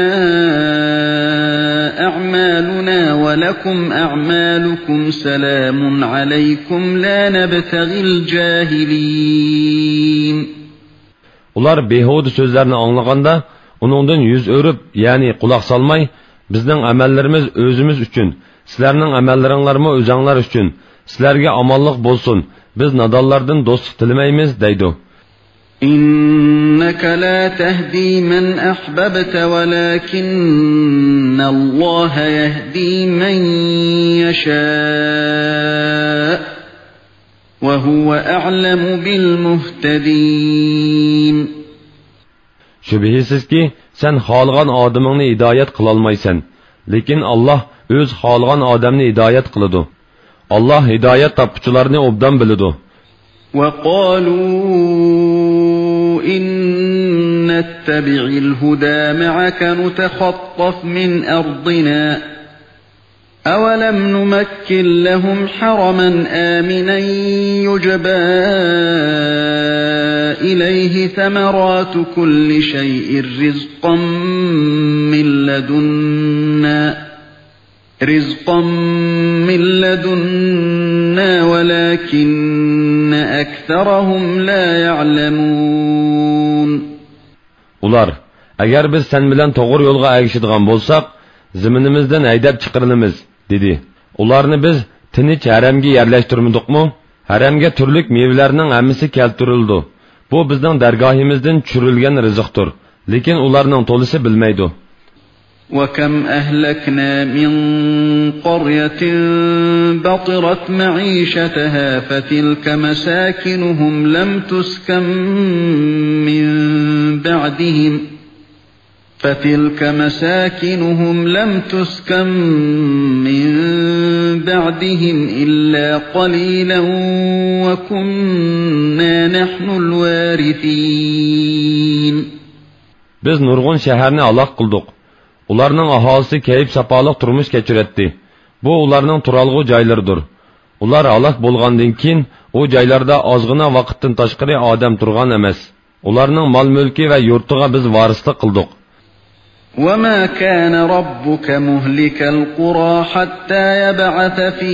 أَعْمَالُنَا وَلَكُمْ أَعْمَالُكُمْ سَلَامٌ عَلَيْكُمْ لَا نَبْتَغِي الْجَاهِلِينَ. Ular behuda so'zlarni anglaganda, uningdan yuz o'rib, ya'ni quloq solmay, bizning amallarimiz o'zimiz uchun, sizlarning amallaringlarmi o'zinglar uchun, sizlarga omonlik bo'lsin. Biz nadonlardan do'stlik tilamaymiz deydi. إنك لا تهدي من أحببت ولكن الله يهدي من يشاء وهو أعلم بالمهتدين. Şübihisiz ki sen xalgan adamını hidayet kılalmaysan. Lekin Allah öz xalgan adamını hidayet kılıdı. Allah hidayet tapıcılarını obdan bilidu. وَقَالُوا إِن نَّتَّبِعِ الْهُدَى مَعَكَ نُتَخَطَّفْ مِنْ أَرْضِنَا أَوَلَمْ نُمَكِّنْ لَهُمْ حَرَمًا آمِنًا يُجْبَى إِلَيْهِ ثَمَرَاتُ كُلِّ شَيْءٍ رِزْقًا مِّن لَّدُنَّا رِزْقًا مِّن لَّدُنَّا وَلَكِنَّ أَكْثَرَهُمْ لَا يَعْلَمُونَ. Ular, agar biz sen bilan to'g'ri yo'lga erishadigan bo'lsak, ziminimizdan haydab chiqarilamiz, dedi. Ularni biz tinch haramga yerlashtirmadikmi? Haramga turlik mevalarning hammasi keltirildi. Bu bizning dargohimizdan tushirilgan rizqdir. Lekin ularning to'lisi bilmaydi. وَكَمْ أَهْلَكْنَا مِنْ قَرْيَةٍ بَطِرَتْ مَعِيشَتَهَا فَتِلْكَ مَسَاكِنُهُمْ لَمْ تُسْكَنْ مِنْ بَعْدِهِمْ فَتِلْكَ مَسَاكِنُهُمْ لَمْ تُسْكَنْ مِنْ بَعْدِهِمْ إِلَّا قَلِيلًا وَكُنَّا نَحْنُ الْوَارِثِينَ. Biz nurg'un shaharni halok qildik. Ularning aholisi kayib sapoliq turmush kechirdi. Bu ularning turalg'u joylaridir. Ular halok bo'lgandan keyin u joylarda ozgina vaqtdan tashqari odam turgan emas. Ularning mol-mulki va yurtiga biz varislik qildik. وَمَا كَانَ رَبُّكَ مُهْلِكَ الْقُرَى حَتَّى يَبْعَثَ فِي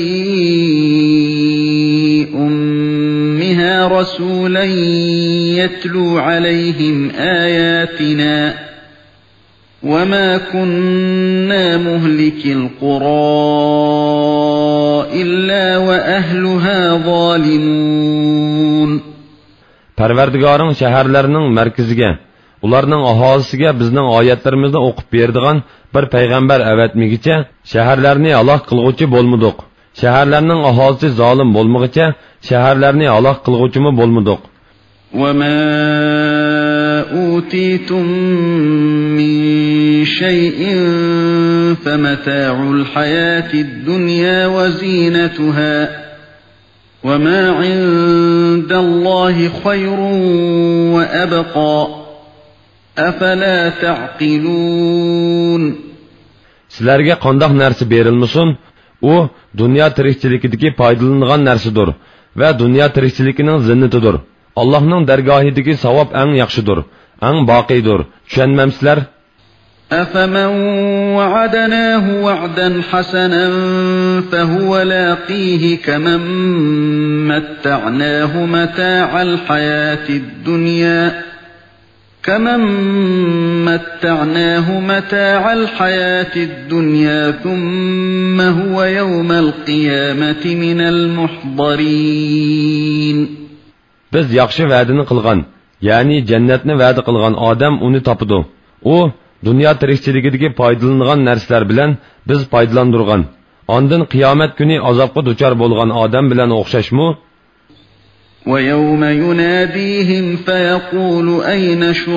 أُمِّهَا رَسُولًا يَتْلُو عَلَيْهِمْ آيَاتِنَا وَمَا كُنَّا مُهْلِكِ الْقُرَى إِلَّا وَأَهْلُهَا ظَالِمُونَ. Parvardigoring shaharlarning markaziga, ularning aholisiga bizning oyatlarimizni o'qib beradigan bir payg'ambar avatmigicha shaharlarni halok qilguvchi bo'lmadik. Shaharlarning aholisi zolim bo'lmagicha shaharlarni halok qilguvchimi bo'lmadik. وَمَا أُوتِيتُم مِّن شَيْءٍ فَمَتَاعُ الْحَيَاةِ الدُّنْيَا وَزِينَتُهَا وَمَا عِندَ اللَّهِ خَيْرٌ وَأَبْقَى أَفَلَا تَعْقِلُونَ. Sizlarga qandoq narsa berilmasin, u dunyo tirikchiligidagi foydalanilgan narsadir va dunyo tirikchiligining zinnatidir. Allah'ның dargohidagi savob eng yaxshidir, eng boqiydir. Tushunmamsizlar? أَفَمَنْ وَعَدْنَاهُ وَعْدًا حَسَنًا فَهُوَ لَاقِيهِ كَمَنْ مَتَّعْنَاهُ مَتَاعَ الْحَيَاةِ الدُّنْيَا كَمَنْ مَتَّعْنَاهُ مَتَاعَ الْحَيَاةِ الدُّنْيَا ثُمَّ هُوَ يَوْمَ الْقِيَامَةِ مِنَ الْمُحْضَرِينَ. Biz yaxshi va'dini qilgan, ya'ni jannatni va'da qilgan odam uni topidi. U dunyo tirikchiligidagi foydalanilgan narsalar bilan biz foydalandirgan. Ondan qiyomat kuni azobga duchor bo'lgan odam bilan o'xshashmi? وَيَوْمَ يُنَادِيهِمْ فَيَقُولُ أَيْنَ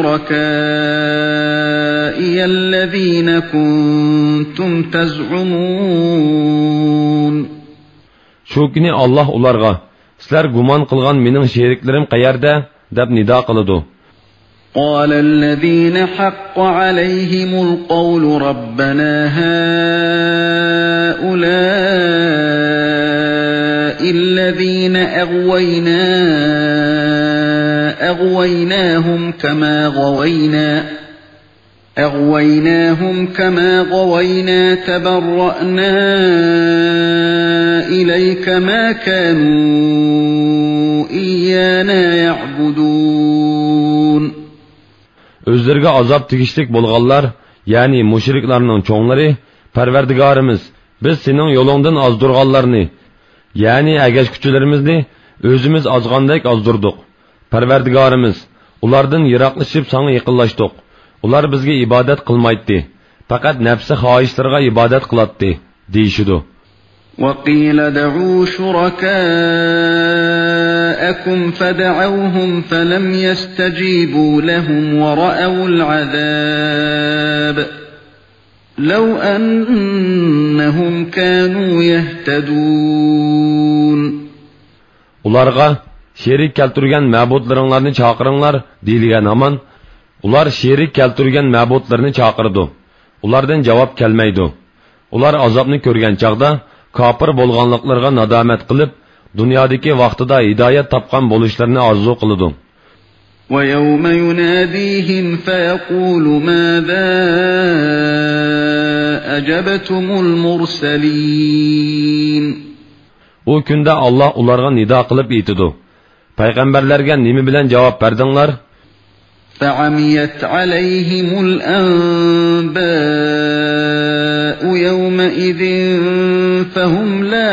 شُرَكَائِيَ الَّذِينَ كُنْتُمْ تَزْعُمُونَ. Shu kuni Allah ularga sizlar gumon qilgan mening sheriklarim qayerda deb nido qiladi. قال الذين حق عليهم القول ربنا هؤلاء الذين أغوينا أغويناهم كما غوينا أغويناهم كما غوينا تبرأنا إليك ما كانوا إيانا يعبدون. Özlerine azap tegishlik bo'lganlar, ya'ni mushriklarning cho'nglari, Parvardigorimiz, biz sening yo'lingdan ozdurganlarni, ya'ni agashkuchilarimizni o'zimiz ozgandek ozdirdik. Parvardigorimiz, Ulardan yiroqlashib sana yaqinlashdik. Ular bizga ibodat qilmaydi. Faqat nafsi xohishlarga ibodat qiladi, deyishidu. وقيل دعوا شركاءكم فدعوهم فلم يستجيبوا لهم ورأوا العذاب لو أنهم كانوا يهتدون. Ularga sherik keltirgan ma'budlaringlarni chaqiringlar deyilgan aman, ular sherik keltirgan ma'budlarni chaqirdi. Ulardan javob kelmaydi. Ular azobni ko'rgan chaqda kafir bo'lganliklariga nadomat qilib, dunyodagi vaqtida hidoyat topgan bo'lishlarini orzu qiladi. وَيَوْمَ يُنَادِيهِمْ فَيَقُولُ مَاذَا أَجَبْتُمُ الْمُرْسَلِينَ. O kunda Allah ularga nido qilib aytadi. Payg'ambarlarga nima bilan javob berdinglar? فَعَمِيَتْ عَلَيْهِمُ الْأَنْبَاءُ يَوْمَئِذٍ فَهُمْ لَا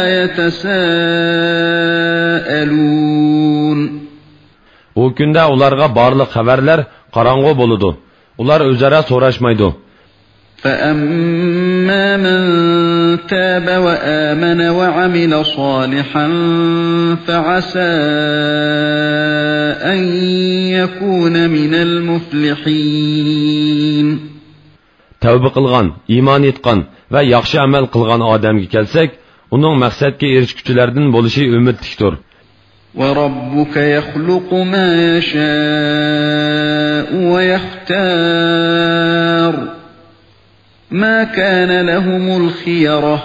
يَتَسَاءَلُونَ. O kunda ularga barliq xabarlar qarang'u bo'ladi. Ular o'zaro so'rashmaydi. فَأَمَّا مَنْ تَابَ وَآمَنَ وَعَمِلَ صَالِحًا فَعَسَى أَنْ يَكُونَ مِنَ الْمُفْلِحِينَ. Tavba qilgan, iymon etgan va yaxshi amal qilgan odamga kelsak, uning maqsadga erishguchilardan bo'lishi umidlikdir. وَرَبُّكَ يَخْلُقُ مَا يَشَاءُ وَيَخْتَارُ مَا كَانَ لَهُمُ الْخِيَرَةُ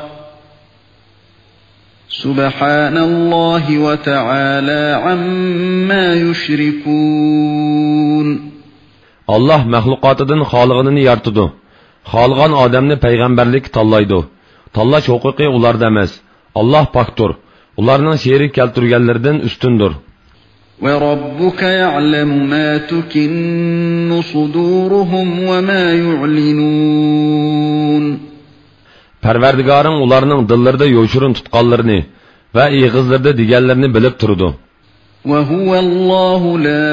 سُبْحَانَ اللَّهِ وَتَعَالَى عَمَّا يُشْرِكُونَ. Allah mahluqatidan xoliqini yaratdi. Xolgan odamni payg'ambarlik tanlaydi. Tanlash huquqi ularda emas. Allah pokdir. Ularning sherik keltirganlardan ustundir. وَرَبُّكَ يَعْلَمُ مَا تُكِنُّ صُدُورُهُمْ وَمَا يُعْلِنُونَ. Parvardigoring ularning dillarida yo'shirin tutqanlarini va ig'izlarda deganlarini bilib turdi. وَهُوَ اللَّهُ لَا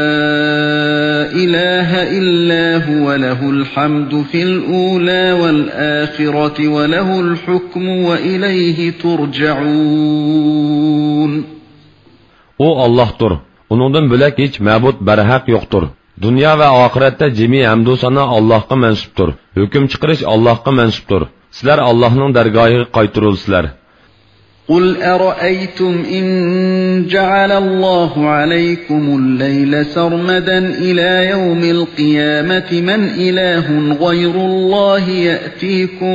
إِلَٰهَ إِلَّا هُوَ لَهُ الْحَمْدُ فِي الْأُولَى وَالْآخِرَةِ وَلَهُ الْحُكْمُ وَإِلَيْهِ تُرْجَعُونَ. O Allah'tır. Onundan bölek hiç mabud berhaq yoktur. Dünya ve ahirette cemi hamdu sana Allah'a mensuptur. Hüküm çıkarış Allah'a mensuptur. Sizler Allah'ın dergahı qaytırılsızlar. قُلْ أَرَأَيْتُمْ إِنْ جَعَلَ اللَّهُ عَلَيْكُمُ اللَّيْلَ سَرْمَدًا إِلَى يَوْمِ الْقِيَامَةِ مَنْ إِلَٰهٌ غَيْرُ اللَّهِ يَأْتِيكُمْ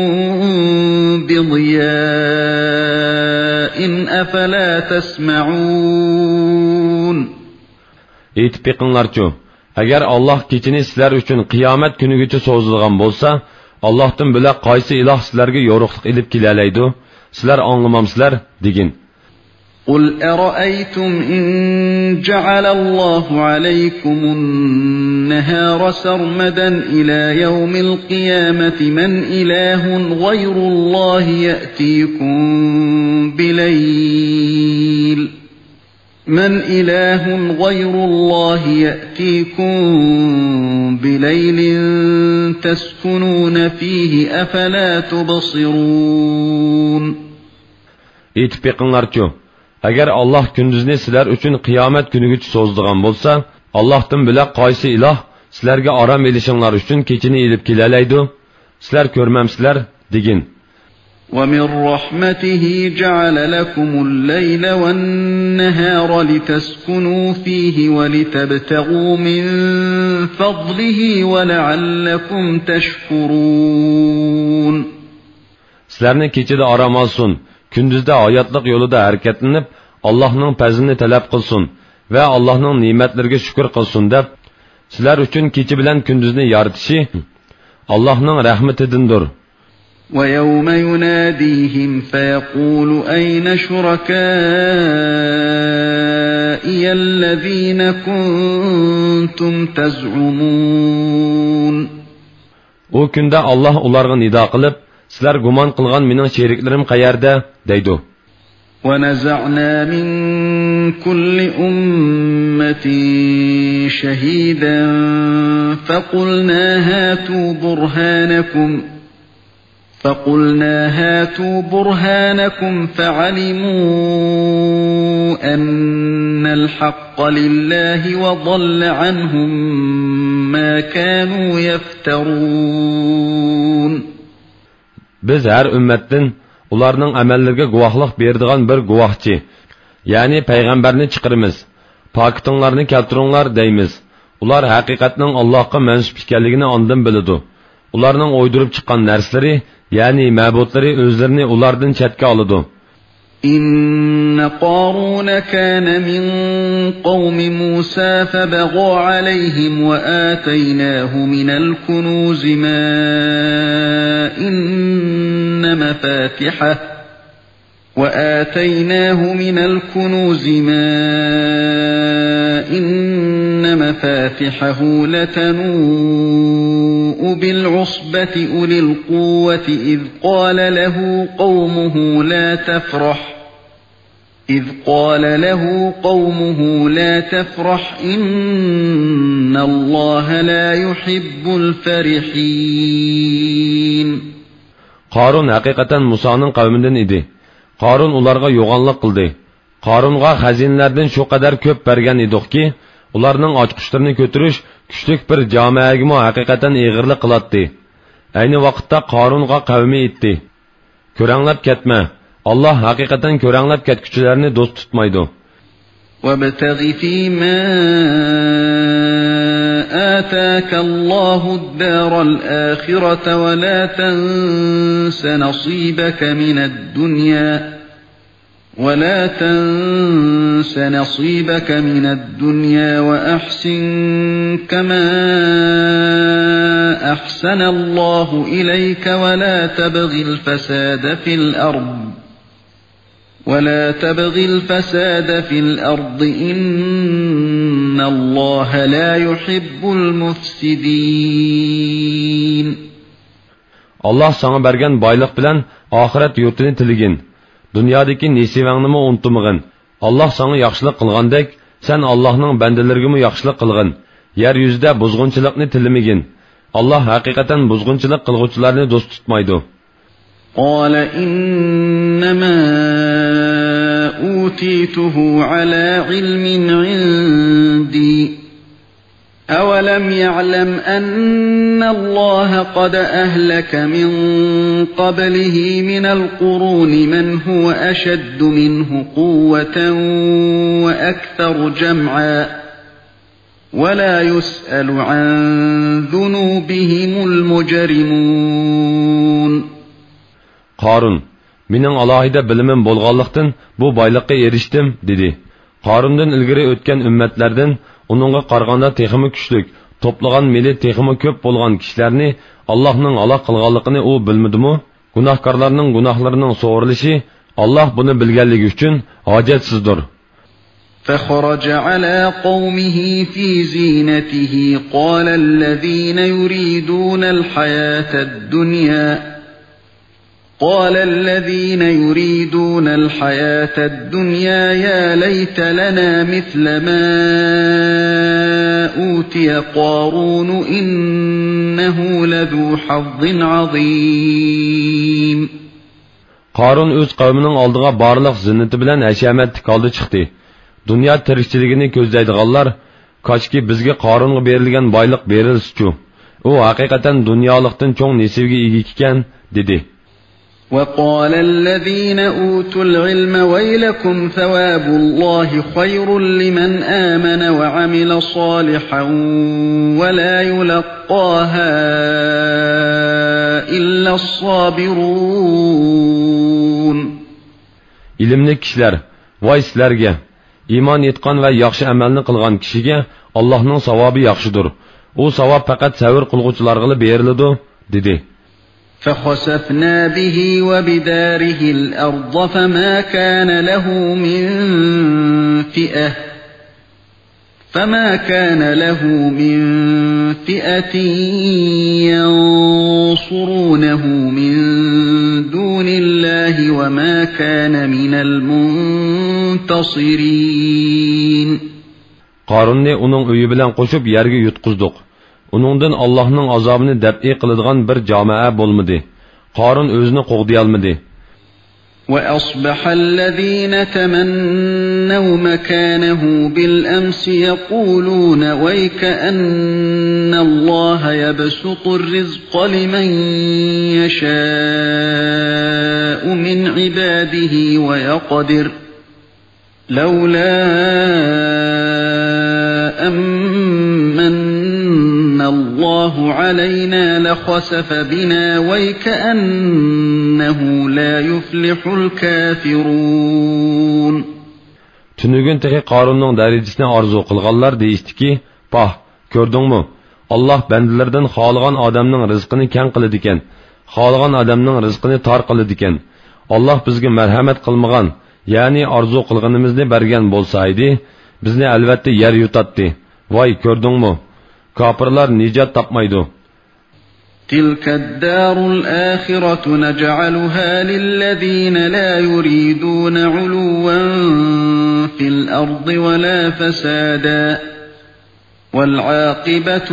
بِضِيَاءٍ أَفَلَا تَسْمَعُونَ. Eytip beqinglarchu, agar Allah kechini sizlar uchun qiyomat kunigacha so'zilgan bo'lsa, Allohdan bila qaysi iloh sizlarga yo'riqlik ilib kelalaydi? Sizlar anglamamsizlar degin. قُلْ أَرَأَيْتُمْ إِنْ جَعَلَ اللَّهُ عَلَيْكُمُ النَّهَارَ سَرْمَدًا إِلَى يَوْمِ الْقِيَامَةِ مَنْ إِلَٰهٌ غَيْرُ اللَّهِ يَأْتِيكُمْ بِلَيْلٍ مَنْ إِلَٰهٌ غَيْرُ اللَّهِ يَأْتِيكُمْ بِلَيْلٍ تَسْكُنُونَ فِيهِ أَفَلَا تُبْصِرُونَ. Eytip beqinglarchu, agar Allah kunduzni sizlar uchun qiyomat kunigacha so'zdigan bo'lsa, Allohdan bila qaysi iloh sizlarga orom elishinglar uchun kechini ilib kelalaydi? Sizlar ko'rmamsizlar degin. وَمِنْ رَحْمَتِهِ جَعَلَ لَكُمُ اللَّيْلَ وَالنَّهَارَ لِتَسْكُنُوا فِيهِ وَلِتَبْتَغُوا مِنْ فَضْلِهِ وَلَعَلَّكُمْ تَشْكُرُونَ. Sizlarni kechida orom olsun, kunduzda hayotlik yo'lida harakatlanib, Allohning fazlini talab qilsin va Allohning ne'matlariga shukr qilsin deb, sizlar uchun kecha bilan kunduzni yaratishi Allohning rahmatidandir. وَيَوْمَ يُنَادِيهِمْ فَيَقُولُ أَيْنَ شُرَكَائِيَ الَّذِينَ كُنْتُمْ تَزْعُمُونَ. O kunda Allah ularga nido qilib, sizlar gumon qilgan mening sheriklarim qayerda deydi. وَنَزَعْنَا مِنْ كُلِّ أُمَّةٍ شَهِيدًا فَقُلْنَا هَاتُوا بُرْهَانَكُمْ فَقُلْنَا هَاتُوا بُرْهَانَكُمْ فَعَلِمُوا أَنَّ الْحَقَّ لِلَّهِ وَضَلَّ عَنْهُمْ مَا كَانُوا يَفْتَرُونَ. Biz her ümmetten ularning amallariga guvohlik beradigan bir guvohchi, ya'ni payg'ambarni chiqaramiz. Pokitinglarni keltiringlar deymiz. Ular haqiqatning Allohga mansub ekanligini ondan biladi. Ularning o'ydirib chiqqan narsalari, ya'ni ma'budlari o'zlarini ulardan chetga oladi. إن قارون كان من قوم موسى فبغى عليهم وآتيناه من الكنوز ما إن مفاتحه وآتيناه من الكنوز ما إن مفاتحه لتنوء بالعصبة أولي القوة إذ قال له قومه لا تفرح إذ قال له قومه لا تفرح إن الله لا يحب الفرحين. Qarun haqiqatan Musoning qavmidan edi. Qarun ularga yo'g'onlik qildi. Qarunga xazinlardan shu qadar ko'p bergan edikki, ularning ochqishlarini ko'tarish kuchlik bir jamoaga haqiqatan ig'irlik qiladi. Ayni vaqtda Qarunga qavmi aytdi: "Ko'ranglab ketma. Allah haqiqatan ko'ranglab ketguchilarni do'st tutmaydi." وَابْتَغِ فِيمَا آتَاكَ اللَّهُ الدَّارَ الْآخِرَةَ وَلَا تَنْسَ نَصِيبَكَ مِنَ الدُّنْيَا وَلَا تَنْسَ نَصِيبَكَ مِنَ الدُّنْيا وَأَحْسِنْ كَمَا أَحْسَنَ اللَّهُ إِلَيْكَ وَلَا تَبْغِ الْفَسَادَ فِي الْأَرْضِ وَلَا تَبْغِ الْفَسَادَ فِي الْأَرْضِ إِنَّ اللَّهَ لَا يُحِبُّ الْمُفْسِدِينَ. Allah sana bergen baylık bilen ahiret yurtini tiligin. Dünyadaki nesivangni unutmagın. Allah sana yaxşılık qilgandek, sen Allah'ның bendelerine yaxşılık qilgin. Yer yüzde buzgunçılıkni tilimigin. Allah haqiqatan buzgunçılık qilguvchilarni do'st tutmaydi. قال إنما أوتيته على علم عندي أولم يعلم أن الله قد أهلك من قبله من القرون من هو أشد منه قوة وأكثر جمعا ولا يسأل عن ذنوبهم المجرمون. Qarun, mening alohida bilimim bo'lganlikdan bu boylikqa erishdim, dedi. Qarundan ilgari o'tgan ummatlardan uningga qaraganda texmi kuchlik, to'plagan meli texmi ko'p bo'lgan kishilarni Allohning aloq qilganligini u bilmadimi? Gunohkorlarning gunohlarining so'rilishi Alloh buni bilganligi uchun hojatsizdir. فخرج على قومه في زينته قال الذين يريدون الحياة الدنيا قال الذين يريدون الحياة الدنيا يا ليت لنا مثل ما أوتي قارون إنه لذو حظ عظيم. Qarun o'z qavmining oldiga barliq zinnati bilan hashamatlik oldi chiqdi. Dunyo tirikchiligini ko'zlaydiganlar, kochki bizga Qarunga berilgan boylik berilsin-chu. U haqiqatan dunyolikdan cho'ng nasibga ega ekan, dedi. وقال الذين أوتوا العلم ويلكم ثواب الله خير لمن آمن وعمل صالحا ولا يلقاها إلا الصابرون. İlimli kişiler, vay sizlerge, iman etkan ve yaxşı amelini kılgan kişiге Allah'ның savabı yaxşıdır. O savab fakat savr qılğuçılarga berilidi, dedi. فَخَسَفْنَا بِهِ وَبِدَارِهِ الْأَرْضَ فَمَا كَانَ لَهُ مِنْ فِئَةٍ فَمَا كَانَ لَهُ مِنْ فِئَةٍ يَنْصُرُونَهُ مِنْ دُونِ اللَّهِ الله وما كان من المنتصرين. Qarunni uning uyi bilan qo'shib yerga yutqizdik. Uningdan Allohning azobini dab'i qiladigan bir jamoa bo'lmadi. Qarun o'zini qo'g'diy olmadi. وأصبح الذين تمنوا مكانه بالأمس يقولون ويك أن الله يبسط الرزق لمن يشاء من عباده ويقدر لولا أمن الله علينا لخسف بنا ويكأنه لا يفلح الكافرون. Tünügün teki Qarunның derecesine arzu qılğanlar deyişdi ki, "Pah, gördüңmü? Allah bendilerden xalığan adamның rızkını kən qılıdı eken, xalığan adamның rızkını tar qılıdı eken. Allah bizge merhamet qılmağan, yani arzu qılğanımızını bergen bolsaydı, bizni elbette yer yutatdı. Vay, gördüңmü? Kafirlar nicat tapmaydı." تلك الدار الآخرة نجعلها للذين لا يريدون علوا في الأرض ولا فسادا والعاقبة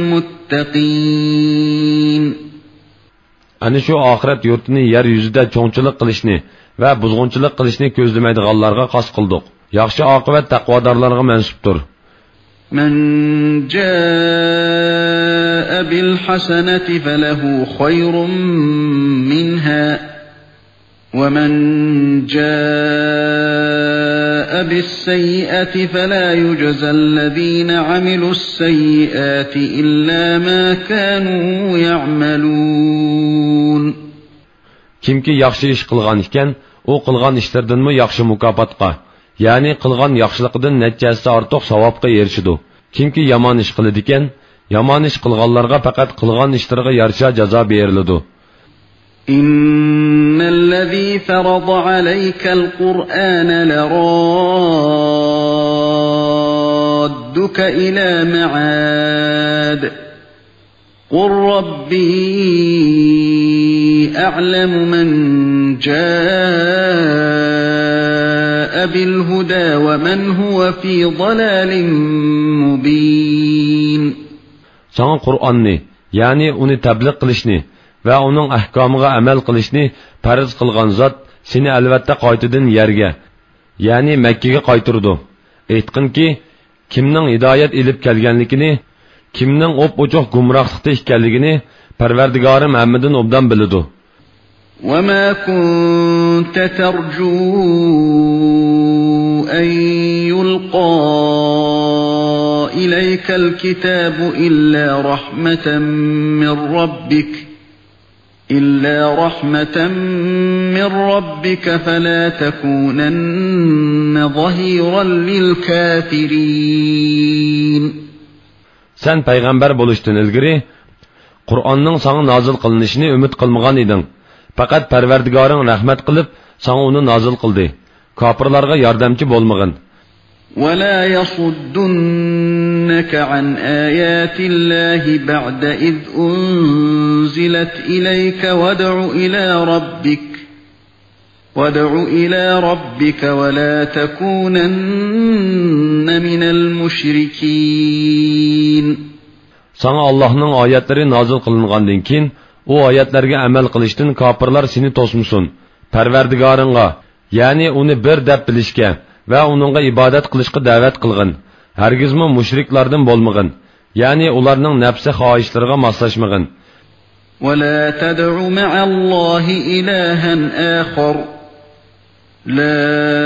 للمتقين. Ani şu ahiret yurtini yer yüzüde çoğunçılık qilishni ve buzğunçılık qilishni ko'zlamaydiganlarga qas qildik. Yaxshi oqibat taqvodarlarga mansubdir. من جاء بالحسنة فله خير منها ومن جاء بالسيئة فلا يجزى الذين عملوا السيئات إلا ما كانوا يعملون. Kimki yaxshi ish qilgan ekan, u qilgan ishlardanmi yaxshi mukofotga, ya'ni qilgan yaxshiligidan natijasi ortiq savobga erishidi. Kimki yomon ish qiladi ekan, yomon ish qilganlarga faqat qilgan ishlariga yarasha jazo beriladi. Innallazî farada alaykal Qur'âne leradduka ilâ ma'âd. Qul Rabbi a'lemu men câ'a bilhuda ve men huve fî dalâlin mubîn. Sana Qur'onni, yani uni tabliğ qilishni ve onun ahkamıga amel qilishni farz qilgan zot seni albatta qaytadan yerga, yani Mekke'ga qaytirdi. Aytqinki, kimning hidoyat ilib kelganligini, kimning op-ochiq gumrohlikda ekanligini Parvardigorim hammadan obdan biladi. وَمَا كُنْتَ تَرْجُو أَنْ يُلْقَى إِلَيْكَ الْكِتَابُ إِلَّا رَحْمَةً مِّنْ رَبِّكَ إِلَّا رَحْمَةً مِّنْ رَبِّكَ فَلَا تَكُونَنَّ ظَهِيرًا لِلْكَافِرِينَ. Sen peygamber buluştun ilgiri, Kur'an'ın sana nazil kılınışını ümit kılmagan idin. Fakat Parvardigoring rahmet kılıp sana onu nazil kıldı. Kafirlarga yardımcı bolmagın. وَلَا يَصُدُّنَّكَ عَنْ آيَاتِ اللَّهِ بَعْدَ إِذْ أُنْزِلَتْ إِلَيْكَ وَادْعُ إِلَى رَبِّكَ وَادْعُ إِلَى رَبِّكَ وَلَا تَكُونَنَّ مِنَ الْمُشْرِكِينَ. Sana Allah'ın ayetleri nazil kılıngandan keyin o ayetlerge amel qilishdan kafirlar seni tosmusun. Parvardigoringga, yani uni bir deb bilishga va uningga ibodat qilishga da'vat qilgin. Hargizmi mushriklardan bo'lmagin, yani ularning nafsi xohishlariga moslashmagin. وَلَا تَدْعُ مَعَ اللَّهِ إِلَٰهًا آخَرَ لَا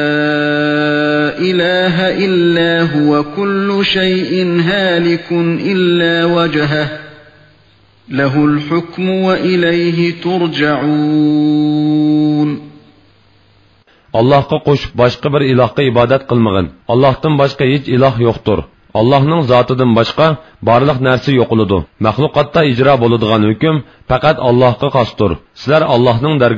إِلَٰهَ إِلَّا هُوَ كُلُّ شَيْءٍ هَالِكٌ إِلَّا وَجْهَهُ لَهُ الْحُكْمُ وَإِلَيْهِ تُرْجَعُونَ. Allah'a qo'shib boshqa bir ilohga ibodat qilmagin. Allohdan boshqa hech iloh yo'qdir. Allohning zotidan boshqa barliq narsa yo'qoladi. Maxluqotda ijro bo'ladigan hukm faqat Allohga xosdir. Sizlar Allohning